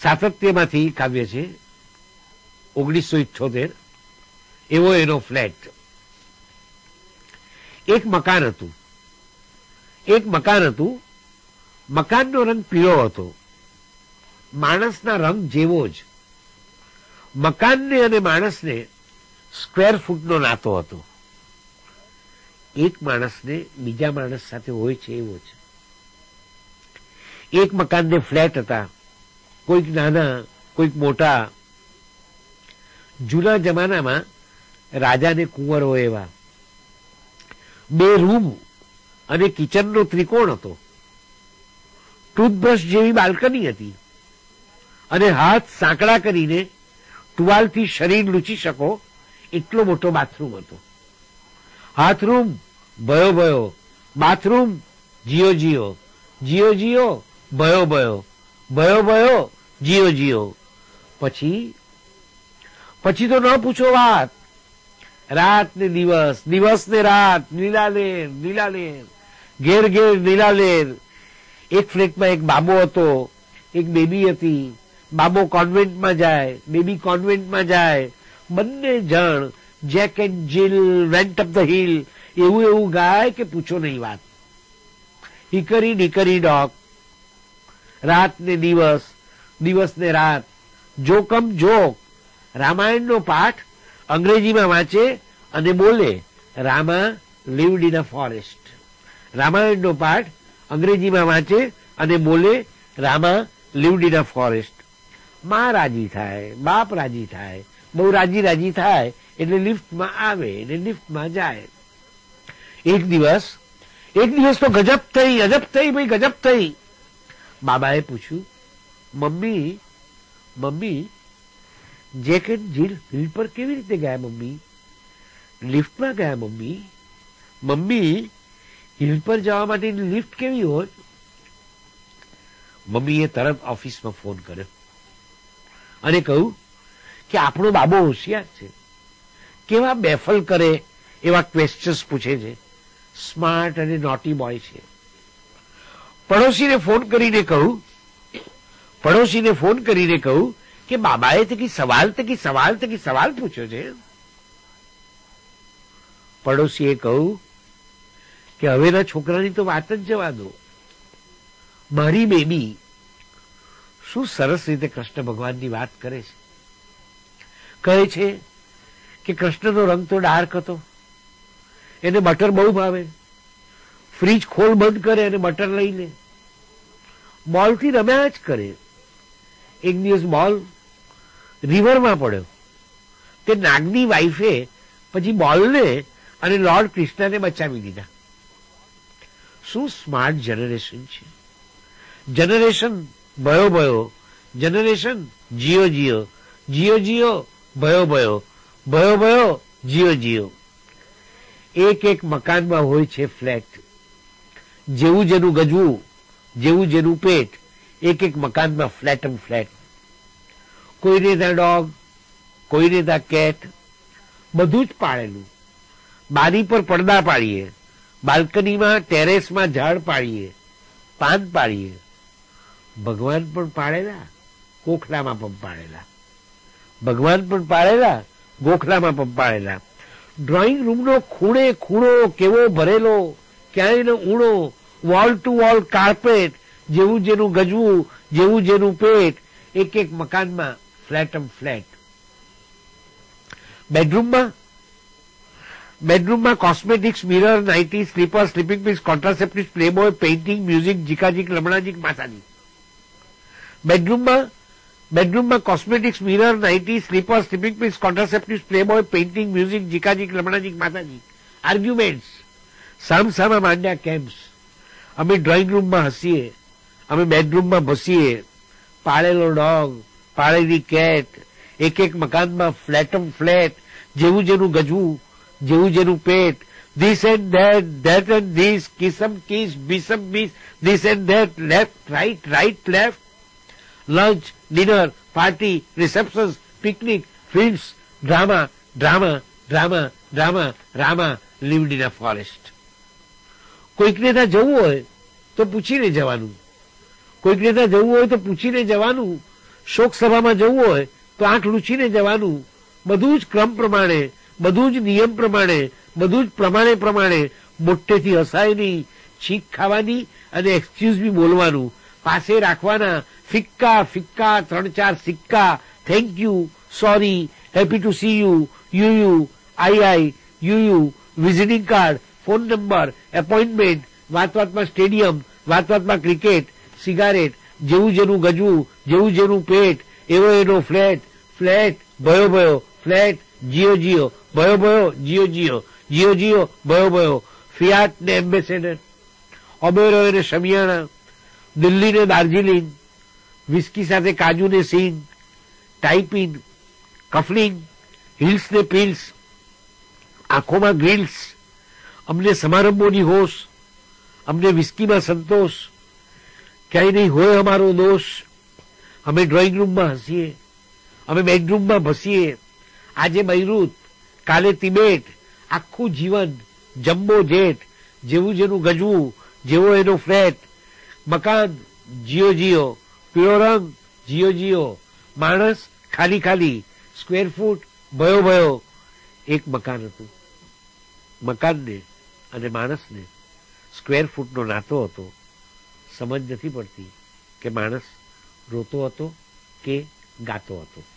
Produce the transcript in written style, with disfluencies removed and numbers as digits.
સાતત્યમાંથી કાવ્ય છે, 1978, એવો એનો ફ્લેટ. એક મકાન હતું. મકાનનો રંગ પીળો હતો, માણસના રંગ જેવો જ. મકાનને અને માણસને સ્ક્વેર ફૂટનો નાતો હતો. એક માણસને બીજા માણસ સાથે હોય છે એવો છે. એક મકાનને ફ્લેટ હતા, કોઈક નાના કોઈક મોટા. જૂના જમાનામાં રાજાને કુંવરો એવા. 2 રૂમ અને કિચનનો ત્રિકોણ હતો. ટૂથબ્રશ જેવી બાલ્કની હતી અને હાથ સાંકડા કરીને ટુવાલથી શરીર લૂછી શકો એટલો મોટો બાથરૂમ હતો. હાથરૂમ ભયો ભયો, બાથરૂમ જીઓ જીઓ, જીઓ જીઓ ભયો ભયો, ભયો ભયો જીઓ જીઓ. પછી તો ન પૂછો વાત. રાત ને દિવસ, દિવસ ને રાત, નીલાલેર નીલાલેર, ઘેર ઘેર નીલાલેર. એક ફ્લેટમાં એક બાબો હતો, એક બેબી હતી. બાબો કોન્વેન્ટમાં જાય, બેબી કોન્વેન્ટમાં જાય. બંને જણ Jack and Jill went up the hill એવું ગાય કે પૂછો નહીં વાત. Hickory dickory dock. રાત ને દિવસ, દિવસ ને રાત, જોકમ જોક. રામાયણનો પાઠ અંગ્રેજીમાં વાંચે અને બોલે. Rama lived in a forest. રામાયણનો પાઠ અંગ્રેજીમાં વાંચે અને બોલે. Rama lived in a forest. માં રાજી થાય, બાપ રાજી થાય, બહુ રાજી થાય એટલે લિફ્ટમાં આવે ને લિફ્ટમાં જાય. એક દિવસ તો ગજબ થઈ ભાઈ, ગજબ થઈ. બાબાએ પૂછ્યું, mummy Jack and Jill hill પર કેવી રીતે ગયા મમ્મી? લિફ્ટમાં ગયા મમ્મી. હિલ પર જવા માટેની લિફ્ટ કેવી હોય? મમ્મીએ તરત ઓફિસમાં ફોન કર્યો અને કહ્યું કે આપણો બાબો હોશિયાર છે, કેવા બેફલ કરે એવા ક્વેશ્ચન્સ પૂછે છે, સ્માર્ટ અને નોટી બોય છે. પડોશીને ફોન કરીને કહું કે બાબાએ તે સવાલ પૂછ્યો છે. પડોશીએ કહ્યું કે હવેના છોકરાની તો વાત જ જવા દો. મારી બેબી શું સરસ રીતે કૃષ્ણ ભગવાનની વાત કરે છે. કહે છે કે કૃષ્ણનો રંગ તો ડાર્ક હતો, એને બટર બહુ ભાવે. ફ્રીજ ખોલ બંધ કરે અને બટર લઈ લે. બોલથી રમ્યા જ કરે. એક દિવસ બોલ રિવરમાં પડ્યો. તે નાગની વાઈફે પછી બોલને અને લોર્ડ કૃષ્ણને બચાવી દીધા. શું સ્માર્ટ જનરેશન છે. જનરેશન ભયો ભયો, જનરેશન જીઓ જીઓ, જીઓ જીઓ ભયો ભયો, ભયો ભયો જીઓ જીઓ. એક મકાનમાં હોય છે ફ્લેટ. જેવું જેનું ગજવું, જેવું જેનું પેટ, એક મકાનમાં ફ્લેટમ ફ્લેટ. કોઈને ત્યાં ડોગ, કોઈને ત્યાં કેટ, બધું જ પાળેલું. બારી પર પડદા પાડીએ, બાલ્કનીમાં ટેરેસમાં ઝાડ પાડીએ, પાન પાડીએ. ભગવાન પણ પાળેલા, ગોખલામાં પણ પાળેલા. ભગવાન પણ પાળેલા, ગોખલામાં પણ પાળેલા. ડ્રોઈંગ રૂમનો ખૂણે ખૂણો કેવો ભરેલો, ક્યાંય ન ઊણો. વોલ ટુ વોલ કાર્પેટ, જેવું જેનું ગજવું, જેવું જેનું પેટ. એક મકાનમાં ફ્લેટમ ફ્લેટ. બેડરૂમમાં cosmetics, mirror, nightie, slipper, sleeping piece, contraceptives, Playboy, painting, music, જીકાજીક, લમણાજીક, માતાજી. બેડરૂમમાં cosmetics, mirror, nightie, slipper, sleeping piece, contraceptives, Playboy, painting, music, જીકાજીક, લમણાજીક, માતાજી. આર્ગ્યુમેન્ટ્સ, સામસામા માંડ્યા કેમ્પ્સ. અમે ડ્રોઈંગ રૂમમાં હસીએ, અમે બેડરૂમમાં ભસીએ. પાળેલો ડોગ, પાળેલી કેટ, એક મકાનમાં ફ્લેટમ ફ્લેટ, જેવું જેનું ગજવું, જેવું જેનું પેટ. This and that, that and this, કિસમ કિસ, બીસમ બીસ, this and that, left right, right left. Lunch, dinner, party, reception, picnic, films, drama, drama, drama, drama, Rama lived in a forest. કોઈકને ત્યાં જવું હોય તો પૂછીને જવાનું, કોઈકને ત્યાં જવું હોય તો પૂછીને જવાનું. શોક સભામાં જવું હોય તો આંખ લૂછીને જવાનું, બધું જ ક્રમ પ્રમાણે, બધું જ નિયમ પ્રમાણે, બધું જ પ્રમાણે મોટેથી હસાય નહીં, છીક ખાવાની અને એક્સક્યુઝ બી બોલવાનું, પાસે રાખવાના ફિક્કા 3-4 સિક્કા, thank you, sorry, happy to see you, you, I, you, visiting card, phone number, appointment, વાતમાં સ્ટેડિયમ, વાતમાં ક્રિકેટ, સિગારેટ, જેવું જેનું ગજવું, જેવું પેટ, એવો એનો ફ્લેટ, ભયો, ફ્લેટ, જીઓ, ભયો, જીઓ, ભયો, ફિયાટ ને એમ્બેસેડર, ઓબેરો ને શમિયાણા, દિલ્હી ને દાર્જિલિંગ, વિસ્કી સાથે કાજુ ને સિંગ, ટાઈપિંગ, કફલિંગ, હિલ્સ ને પિલ્સ, આંખોમાં ગ્રીલ્સ, અમને સમારંભોની હોશ, અમને વિસ્કીમાં સંતોષ, ક્યાંય નહીં હોય અમારો દોષ, અમે ડ્રોઈંગ રૂમમાં હસીએ, અમે બેડરૂમમાં ભસીએ, આજે બૈરૂત, કાલે તિબેટ, આખું જીવન જમ્બો જેટ, જેવું જેનું ગજવું, જેવો એનો ફ્લેટ, મકાન જીઓ, પીળો રંગ જીઓ, માણસ ખાલી, સ્ક્વેર ફૂટ ભયો. એક મકાન હતું. મકાનને અને માણસને સ્ક્વેર ફૂટનો નાતો હતો. સમજ નથી પડતી કે માણસ રોતો હતો કે ગાતો હતો.